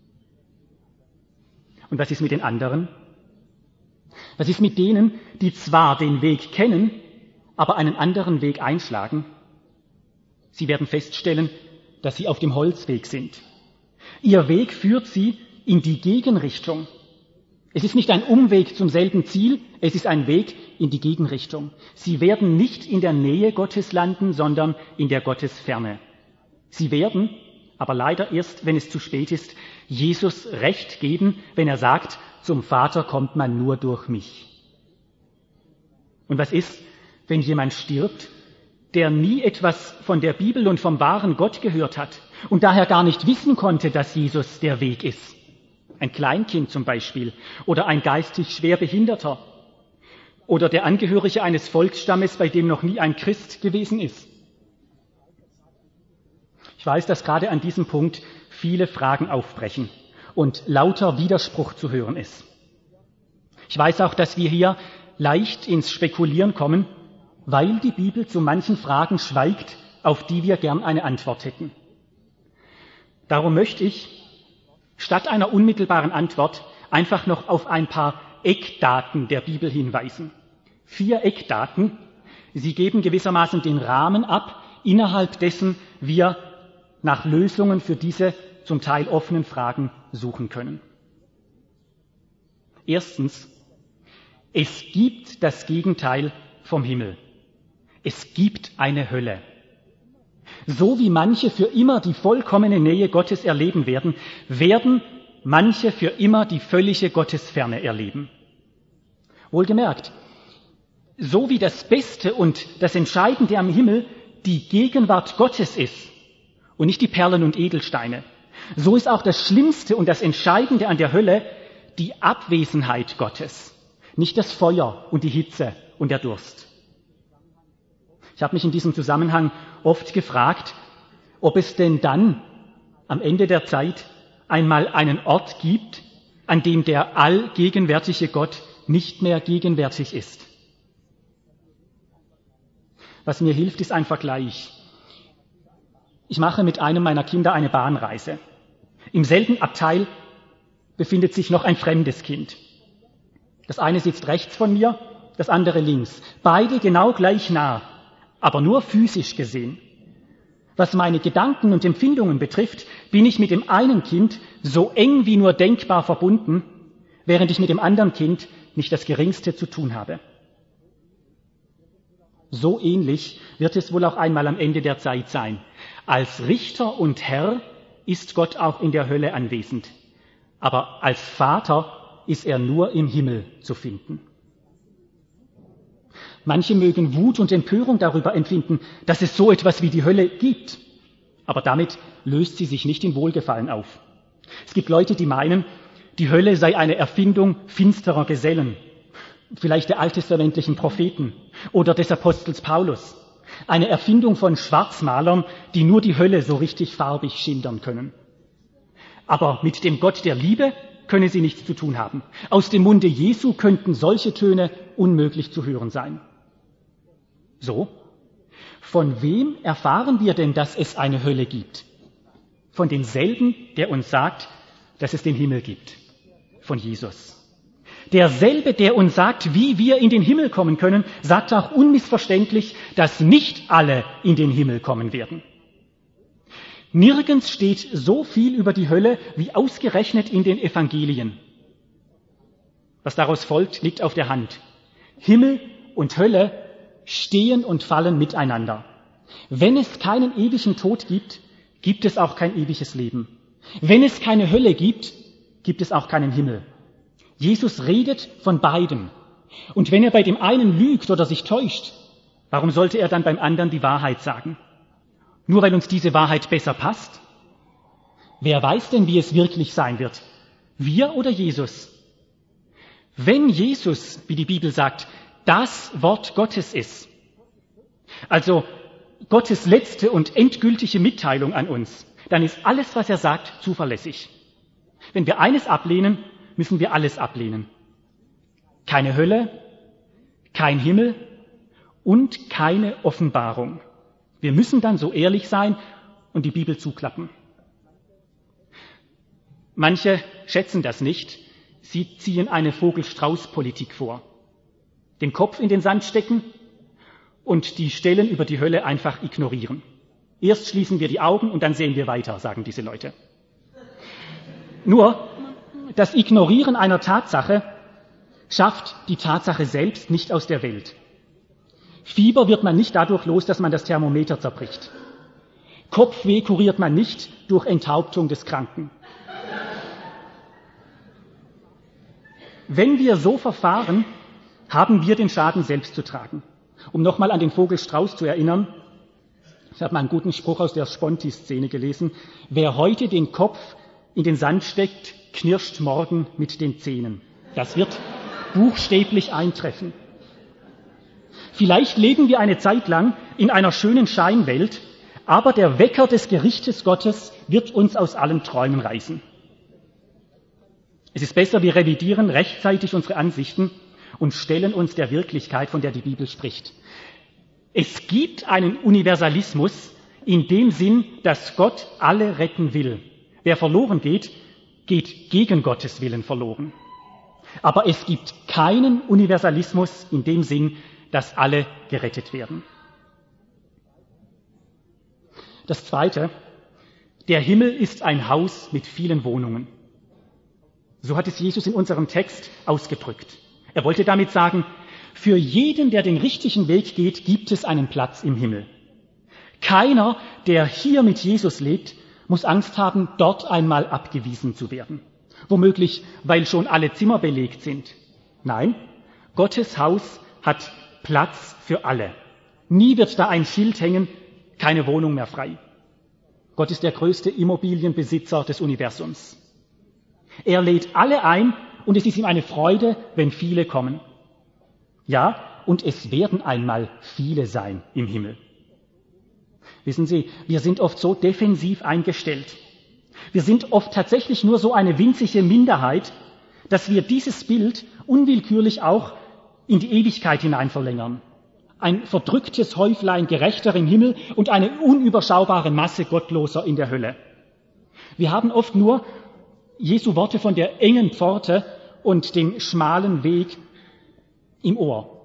S1: Und was ist mit den anderen? Was ist mit denen, die zwar den Weg kennen, aber einen anderen Weg einschlagen? Sie werden feststellen, dass sie auf dem Holzweg sind. Ihr Weg führt sie in die Gegenrichtung. Es ist nicht ein Umweg zum selben Ziel, es ist ein Weg in die Gegenrichtung. Sie werden nicht in der Nähe Gottes landen, sondern in der Gottesferne. Sie werden, aber leider erst, wenn es zu spät ist, Jesus Recht geben, wenn er sagt, zum Vater kommt man nur durch mich. Und was ist, wenn jemand stirbt, der nie etwas von der Bibel und vom wahren Gott gehört hat und daher gar nicht wissen konnte, dass Jesus der Weg ist? Ein Kleinkind zum Beispiel oder ein geistig Schwerbehinderter oder der Angehörige eines Volksstammes, bei dem noch nie ein Christ gewesen ist. Ich weiß, dass gerade an diesem Punkt viele Fragen aufbrechen und lauter Widerspruch zu hören ist. Ich weiß auch, dass wir hier leicht ins Spekulieren kommen, weil die Bibel zu manchen Fragen schweigt, auf die wir gern eine Antwort hätten. Darum möchte ich statt einer unmittelbaren Antwort einfach noch auf ein paar Eckdaten der Bibel hinweisen. 4 Eckdaten. Sie geben gewissermaßen den Rahmen ab, innerhalb dessen wir nach Lösungen für diese zum Teil offenen Fragen suchen können. Erstens, es gibt das Gegenteil vom Himmel. Es gibt eine Hölle. So wie manche für immer die vollkommene Nähe Gottes erleben werden, werden manche für immer die völlige Gottesferne erleben. Wohlgemerkt, so wie das Beste und das Entscheidende am Himmel die Gegenwart Gottes ist und nicht die Perlen und Edelsteine, so ist auch das Schlimmste und das Entscheidende an der Hölle die Abwesenheit Gottes, nicht das Feuer und die Hitze und der Durst. Ich habe mich in diesem Zusammenhang oft gefragt, ob es denn dann am Ende der Zeit einmal einen Ort gibt, an dem der allgegenwärtige Gott nicht mehr gegenwärtig ist. Was mir hilft, ist ein Vergleich. Ich mache mit einem meiner Kinder eine Bahnreise. Im selben Abteil befindet sich noch ein fremdes Kind. Das eine sitzt rechts von mir, das andere links. Beide genau gleich nah, aber nur physisch gesehen. Was meine Gedanken und Empfindungen betrifft, bin ich mit dem einen Kind so eng wie nur denkbar verbunden, während ich mit dem anderen Kind nicht das Geringste zu tun habe. So ähnlich wird es wohl auch einmal am Ende der Zeit sein. Als Richter und Herr ist Gott auch in der Hölle anwesend, aber als Vater ist er nur im Himmel zu finden. Manche mögen Wut und Empörung darüber empfinden, dass es so etwas wie die Hölle gibt. Aber damit löst sie sich nicht in Wohlgefallen auf. Es gibt Leute, die meinen, die Hölle sei eine Erfindung finsterer Gesellen, vielleicht der alttestamentlichen Propheten oder des Apostels Paulus. Eine Erfindung von Schwarzmalern, die nur die Hölle so richtig farbig schildern können. Aber mit dem Gott der Liebe könne sie nichts zu tun haben. Aus dem Munde Jesu könnten solche Töne unmöglich zu hören sein. So, von wem erfahren wir denn, dass es eine Hölle gibt? Von demselben, der uns sagt, dass es den Himmel gibt. Von Jesus. Derselbe, der uns sagt, wie wir in den Himmel kommen können, sagt auch unmissverständlich, dass nicht alle in den Himmel kommen werden. Nirgends steht so viel über die Hölle wie ausgerechnet in den Evangelien. Was daraus folgt, liegt auf der Hand. Himmel und Hölle stehen und fallen miteinander. Wenn es keinen ewigen Tod gibt, gibt es auch kein ewiges Leben. Wenn es keine Hölle gibt, gibt es auch keinen Himmel. Jesus redet von beidem. Und wenn er bei dem einen lügt oder sich täuscht, warum sollte er dann beim anderen die Wahrheit sagen? Nur weil uns diese Wahrheit besser passt? Wer weiß denn, wie es wirklich sein wird? Wir oder Jesus? Wenn Jesus, wie die Bibel sagt, das Wort Gottes ist, also Gottes letzte und endgültige Mitteilung an uns, dann ist alles, was er sagt, zuverlässig. Wenn wir eines ablehnen, müssen wir alles ablehnen. Keine Hölle, kein Himmel und keine Offenbarung. Wir müssen dann so ehrlich sein und die Bibel zuklappen. Manche schätzen das nicht. Sie ziehen eine Vogel-Strauß-Politik vor. Den Kopf in den Sand stecken und die Stellen über die Hölle einfach ignorieren. Erst schließen wir die Augen und dann sehen wir weiter, sagen diese Leute. Nur, das Ignorieren einer Tatsache schafft die Tatsache selbst nicht aus der Welt. Fieber wird man nicht dadurch los, dass man das Thermometer zerbricht. Kopfweh kuriert man nicht durch Enthauptung des Kranken. Wenn wir so verfahren, haben wir den Schaden selbst zu tragen. Um nochmal an den Vogel Strauß zu erinnern, ich habe mal einen guten Spruch aus der Sponti-Szene gelesen: Wer heute den Kopf in den Sand steckt, knirscht morgen mit den Zähnen. Das wird buchstäblich eintreffen. Vielleicht leben wir eine Zeit lang in einer schönen Scheinwelt, aber der Wecker des Gerichtes Gottes wird uns aus allen Träumen reißen. Es ist besser, wir revidieren rechtzeitig unsere Ansichten und stellen uns der Wirklichkeit, von der die Bibel spricht. Es gibt einen Universalismus in dem Sinn, dass Gott alle retten will. Wer verloren geht, geht gegen Gottes Willen verloren. Aber es gibt keinen Universalismus in dem Sinn, dass alle gerettet werden. Das Zweite: Der Himmel ist ein Haus mit vielen Wohnungen. So hat es Jesus in unserem Text ausgedrückt. Er wollte damit sagen, für jeden, der den richtigen Weg geht, gibt es einen Platz im Himmel. Keiner, der hier mit Jesus lebt, muss Angst haben, dort einmal abgewiesen zu werden. Womöglich, weil schon alle Zimmer belegt sind. Nein, Gottes Haus hat Platz für alle. Nie wird da ein Schild hängen, keine Wohnung mehr frei. Gott ist der größte Immobilienbesitzer des Universums. Er lädt alle ein und es ist ihm eine Freude, wenn viele kommen. Ja, und es werden einmal viele sein im Himmel. Wissen Sie, wir sind oft so defensiv eingestellt. Wir sind oft tatsächlich nur so eine winzige Minderheit, dass wir dieses Bild unwillkürlich auch in die Ewigkeit hinein verlängern. Ein verdrücktes Häuflein Gerechter im Himmel und eine unüberschaubare Masse Gottloser in der Hölle. Wir haben oft nur Jesu Worte von der engen Pforte und dem schmalen Weg im Ohr.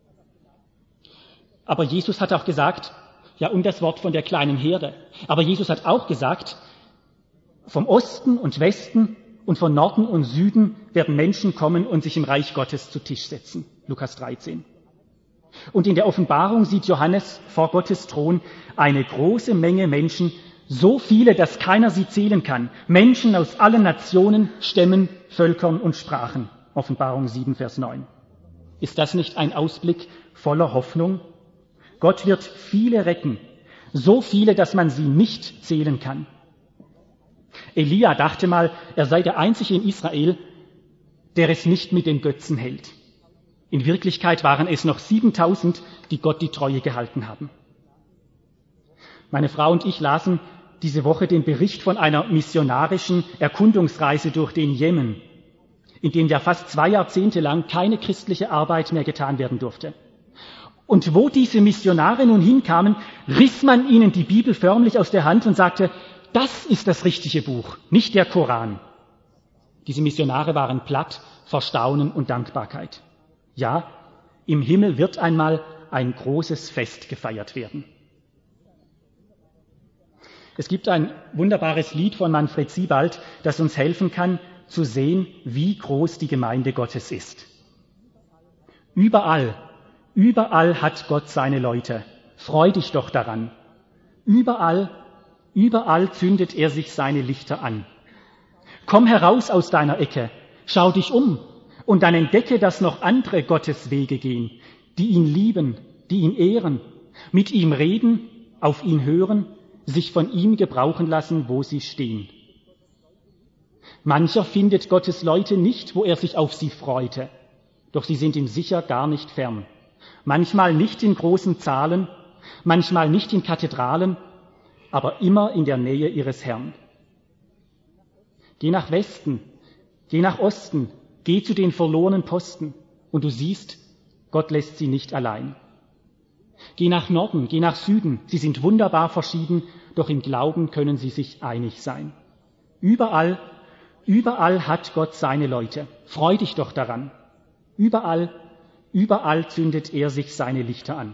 S1: Aber Jesus hat auch gesagt, ja, und das Wort von der kleinen Herde. Aber Jesus hat auch gesagt, vom Osten und Westen und von Norden und Süden werden Menschen kommen und sich im Reich Gottes zu Tisch setzen. Lukas 13. Und in der Offenbarung sieht Johannes vor Gottes Thron eine große Menge Menschen, so viele, dass keiner sie zählen kann. Menschen aus allen Nationen, Stämmen, Völkern und Sprachen. Offenbarung 7, Vers 9. Ist das nicht ein Ausblick voller Hoffnung? Gott wird viele retten, so viele, dass man sie nicht zählen kann. Elia dachte mal, er sei der Einzige in Israel, der es nicht mit den Götzen hält. In Wirklichkeit waren es noch 7000, die Gott die Treue gehalten haben. Meine Frau und ich lasen diese Woche den Bericht von einer missionarischen Erkundungsreise durch den Jemen, in dem ja fast 2 Jahrzehnte lang keine christliche Arbeit mehr getan werden durfte. Und wo diese Missionare nun hinkamen, riss man ihnen die Bibel förmlich aus der Hand und sagte, das ist das richtige Buch, nicht der Koran. Diese Missionare waren platt vor Staunen und Dankbarkeit. Ja, im Himmel wird einmal ein großes Fest gefeiert werden. Es gibt ein wunderbares Lied von Manfred Siebald, das uns helfen kann, zu sehen, wie groß die Gemeinde Gottes ist. Überall hat Gott seine Leute. Freu dich doch daran. Überall zündet er sich seine Lichter an. Komm heraus aus deiner Ecke, schau dich um und dann entdecke, dass noch andere Gottes Wege gehen, die ihn lieben, die ihn ehren, mit ihm reden, auf ihn hören, sich von ihm gebrauchen lassen, wo sie stehen. Mancher findet Gottes Leute nicht, wo er sich auf sie freute, doch sie sind ihm sicher gar nicht fern. Manchmal nicht in großen Zahlen, manchmal nicht in Kathedralen, aber immer in der Nähe ihres Herrn. Geh nach Westen, geh nach Osten, geh zu den verlorenen Posten und du siehst, Gott lässt sie nicht allein. Geh nach Norden, geh nach Süden, sie sind wunderbar verschieden, doch im Glauben können sie sich einig sein. Überall hat Gott seine Leute. Freu dich doch daran. Überall zündet er sich seine Lichter an.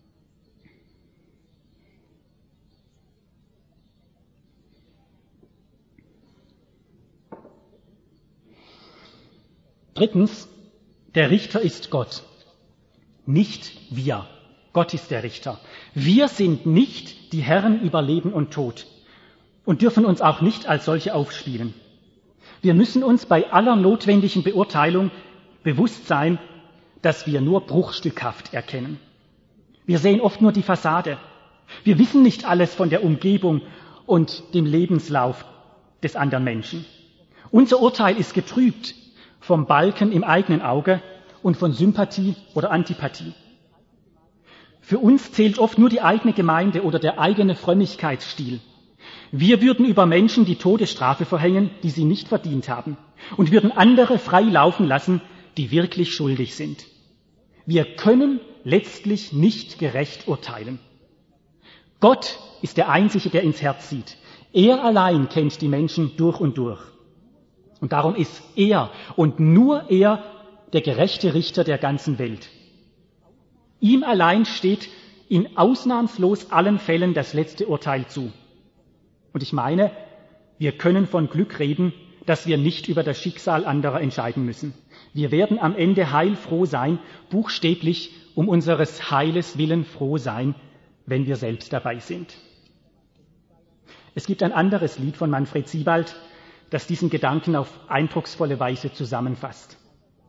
S1: Drittens, der Richter ist Gott, nicht wir. Gott ist der Richter. Wir sind nicht die Herren über Leben und Tod und dürfen uns auch nicht als solche aufspielen. Wir müssen uns bei aller notwendigen Beurteilung bewusst sein, dass wir nur bruchstückhaft erkennen. Wir sehen oft nur die Fassade. Wir wissen nicht alles von der Umgebung und dem Lebenslauf des anderen Menschen. Unser Urteil ist getrübt vom Balken im eigenen Auge und von Sympathie oder Antipathie. Für uns zählt oft nur die eigene Gemeinde oder der eigene Frömmigkeitsstil. Wir würden über Menschen die Todesstrafe verhängen, die sie nicht verdient haben, und würden andere frei laufen lassen, die wirklich schuldig sind. Wir können letztlich nicht gerecht urteilen. Gott ist der Einzige, der ins Herz sieht. Er allein kennt die Menschen durch und durch. Und darum ist er und nur er der gerechte Richter der ganzen Welt. Ihm allein steht in ausnahmslos allen Fällen das letzte Urteil zu. Und ich meine, wir können von Glück reden, dass wir nicht über das Schicksal anderer entscheiden müssen. Wir werden am Ende heilfroh sein, buchstäblich um unseres Heiles willen froh sein, wenn wir selbst dabei sind. Es gibt ein anderes Lied von Manfred Siebald, das diesen Gedanken auf eindrucksvolle Weise zusammenfasst.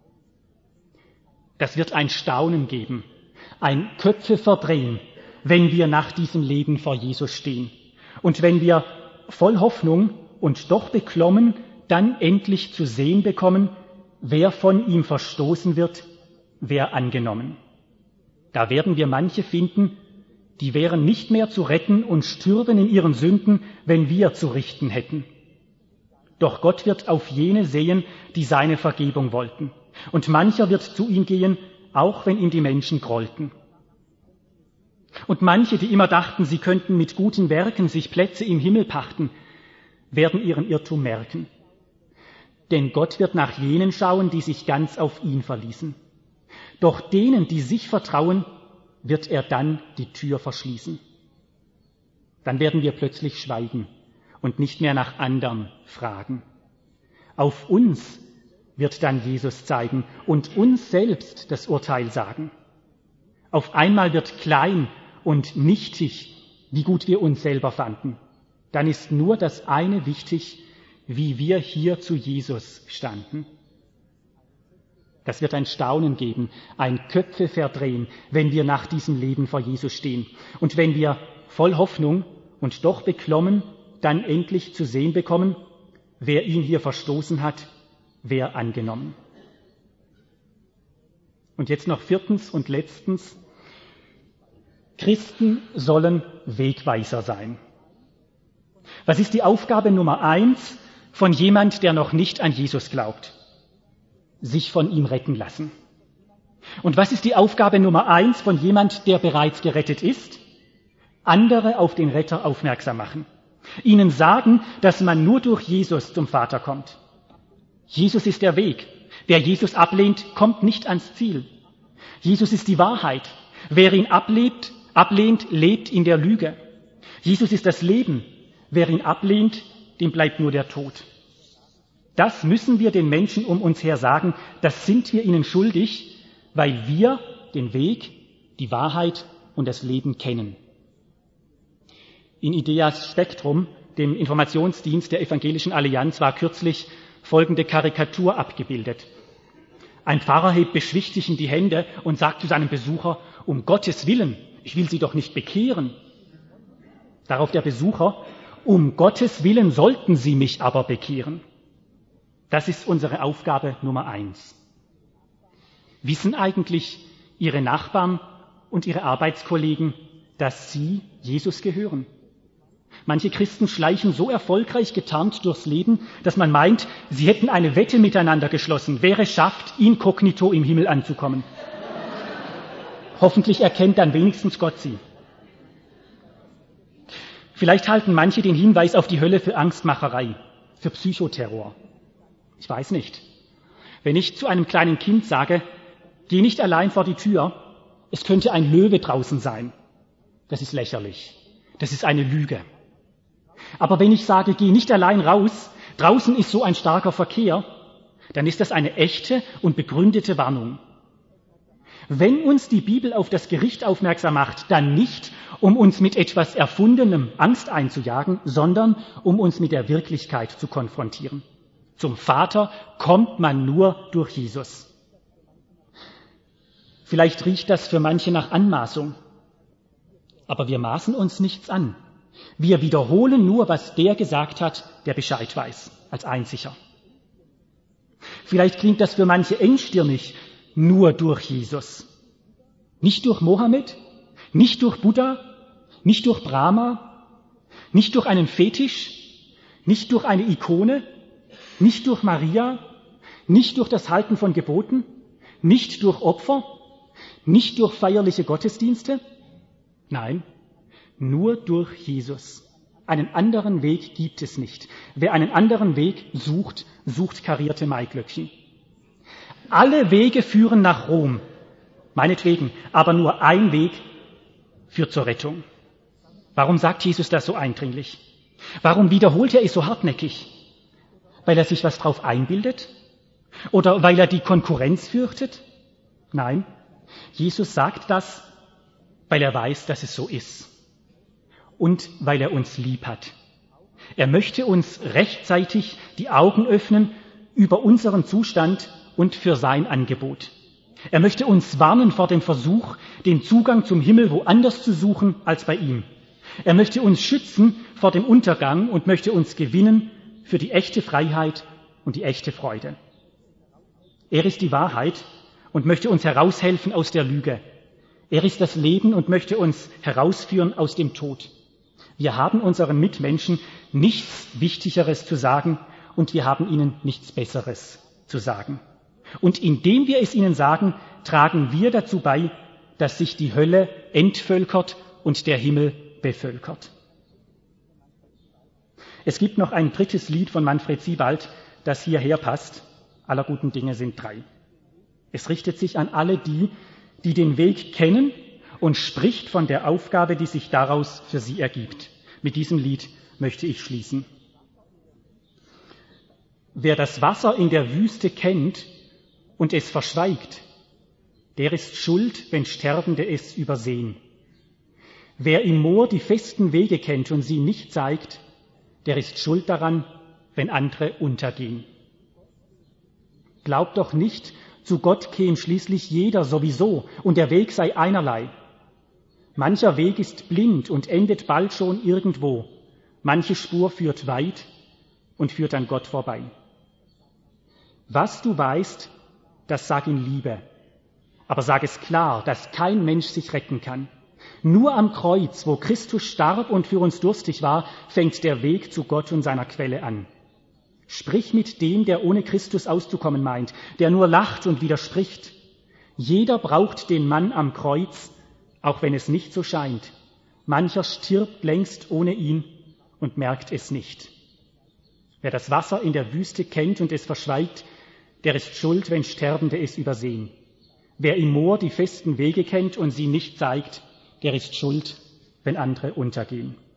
S1: Das wird ein Staunen geben, ein Köpfe verdrehen, wenn wir nach diesem Leben vor Jesus stehen. Und wenn wir voll Hoffnung und doch beklommen dann endlich zu sehen bekommen, wer von ihm verstoßen wird, wer angenommen. Da werden wir manche finden, die wären nicht mehr zu retten und stürben in ihren Sünden, wenn wir zu richten hätten. Doch Gott wird auf jene sehen, die seine Vergebung wollten. Und mancher wird zu ihm gehen, auch wenn ihm die Menschen grollten. Und manche, die immer dachten, sie könnten mit guten Werken sich Plätze im Himmel pachten, werden ihren Irrtum merken. Denn Gott wird nach jenen schauen, die sich ganz auf ihn verließen. Doch denen, die sich vertrauen, wird er dann die Tür verschließen. Dann werden wir plötzlich schweigen und nicht mehr nach anderen fragen. Auf uns wird dann Jesus zeigen und uns selbst das Urteil sagen. Auf einmal wird klein und nichtig, wie gut wir uns selber fanden. Dann ist nur das eine wichtig, wie wir hier zu Jesus standen. Das wird ein Staunen geben, ein Köpfe verdrehen, wenn wir nach diesem Leben vor Jesus stehen. Und wenn wir voll Hoffnung und doch beklommen dann endlich zu sehen bekommen, wer ihn hier verstoßen hat, wer angenommen. Und jetzt noch viertens und letztens. Christen sollen Wegweiser sein. Was ist die Aufgabe Nummer 1 von jemand, der noch nicht an Jesus glaubt? Sich von ihm retten lassen. Und was ist die Aufgabe Nummer 1 von jemand, der bereits gerettet ist? Andere auf den Retter aufmerksam machen. Ihnen sagen, dass man nur durch Jesus zum Vater kommt. Jesus ist der Weg. Wer Jesus ablehnt, kommt nicht ans Ziel. Jesus ist die Wahrheit. Wer ihn ablehnt, lebt in der Lüge. Jesus ist das Leben. Wer ihn ablehnt, dem bleibt nur der Tod. Das müssen wir den Menschen um uns her sagen, das sind wir ihnen schuldig, weil wir den Weg, die Wahrheit und das Leben kennen. In Ideas Spektrum, dem Informationsdienst der Evangelischen Allianz, war kürzlich folgende Karikatur abgebildet. Ein Pfarrer hebt beschwichtigend die Hände und sagt zu seinem Besucher, um Gottes Willen, ich will Sie doch nicht bekehren. Darauf der Besucher, um Gottes Willen sollten Sie mich aber bekehren. Das ist unsere Aufgabe Nummer 1. Wissen eigentlich Ihre Nachbarn und Ihre Arbeitskollegen, dass Sie Jesus gehören? Manche Christen schleichen so erfolgreich getarnt durchs Leben, dass man meint, sie hätten eine Wette miteinander geschlossen, wer es schafft, inkognito im Himmel anzukommen. Hoffentlich erkennt dann wenigstens Gott sie. Vielleicht halten manche den Hinweis auf die Hölle für Angstmacherei, für Psychoterror. Ich weiß nicht. Wenn ich zu einem kleinen Kind sage, geh nicht allein vor die Tür, es könnte ein Löwe draußen sein. Das ist lächerlich. Das ist eine Lüge. Aber wenn ich sage, geh nicht allein raus, draußen ist so ein starker Verkehr, dann ist das eine echte und begründete Warnung. Wenn uns die Bibel auf das Gericht aufmerksam macht, dann nicht, um uns mit etwas Erfundenem Angst einzujagen, sondern um uns mit der Wirklichkeit zu konfrontieren. Zum Vater kommt man nur durch Jesus. Vielleicht riecht das für manche nach Anmaßung, aber wir maßen uns nichts an. Wir wiederholen nur, was der gesagt hat, der Bescheid weiß, als Einziger. Vielleicht klingt das für manche engstirnig, nur durch Jesus. Nicht durch Mohammed, nicht durch Buddha, nicht durch Brahma, nicht durch einen Fetisch, nicht durch eine Ikone, nicht durch Maria, nicht durch das Halten von Geboten, nicht durch Opfer, nicht durch feierliche Gottesdienste. Nein, nur durch Jesus. Einen anderen Weg gibt es nicht. Wer einen anderen Weg sucht, sucht karierte Maiglöckchen. Alle Wege führen nach Rom, meinetwegen, aber nur ein Weg führt zur Rettung. Warum sagt Jesus das so eindringlich? Warum wiederholt er es so hartnäckig? Weil er sich was drauf einbildet? Oder weil er die Konkurrenz fürchtet? Nein, Jesus sagt das, weil er weiß, dass es so ist. Und weil er uns lieb hat. Er möchte uns rechtzeitig die Augen öffnen über unseren Zustand und für sein Angebot. Er möchte uns warnen vor dem Versuch, den Zugang zum Himmel woanders zu suchen als bei ihm. Er möchte uns schützen vor dem Untergang und möchte uns gewinnen für die echte Freiheit und die echte Freude. Er ist die Wahrheit und möchte uns heraushelfen aus der Lüge. Er ist das Leben und möchte uns herausführen aus dem Tod. Wir haben unseren Mitmenschen nichts Wichtigeres zu sagen und wir haben ihnen nichts Besseres zu sagen. Und indem wir es ihnen sagen, tragen wir dazu bei, dass sich die Hölle entvölkert und der Himmel bevölkert. Es gibt noch ein drittes Lied von Manfred Siebald, das hierher passt. Aller guten Dinge sind 3. Es richtet sich an alle die, die den Weg kennen und spricht von der Aufgabe, die sich daraus für sie ergibt. Mit diesem Lied möchte ich schließen. Wer das Wasser in der Wüste kennt und es verschweigt, der ist schuld, wenn Sterbende es übersehen. Wer im Moor die festen Wege kennt und sie nicht zeigt, der ist schuld daran, wenn andere untergehen. Glaubt doch nicht, zu Gott käme schließlich jeder sowieso und der Weg sei einerlei. Mancher Weg ist blind und endet bald schon irgendwo. Manche Spur führt weit und führt an Gott vorbei. Was du weißt, das sag in Liebe. Aber sag es klar, dass kein Mensch sich retten kann. Nur am Kreuz, wo Christus starb und für uns durstig war, fängt der Weg zu Gott und seiner Quelle an. Sprich mit dem, der ohne Christus auszukommen meint, der nur lacht und widerspricht. Jeder braucht den Mann am Kreuz, auch wenn es nicht so scheint. Mancher stirbt längst ohne ihn und merkt es nicht. Wer das Wasser in der Wüste kennt und es verschweigt, der ist schuld, wenn Sterbende es übersehen. Wer im Moor die festen Wege kennt und sie nicht zeigt, der ist schuld, wenn andere untergehen.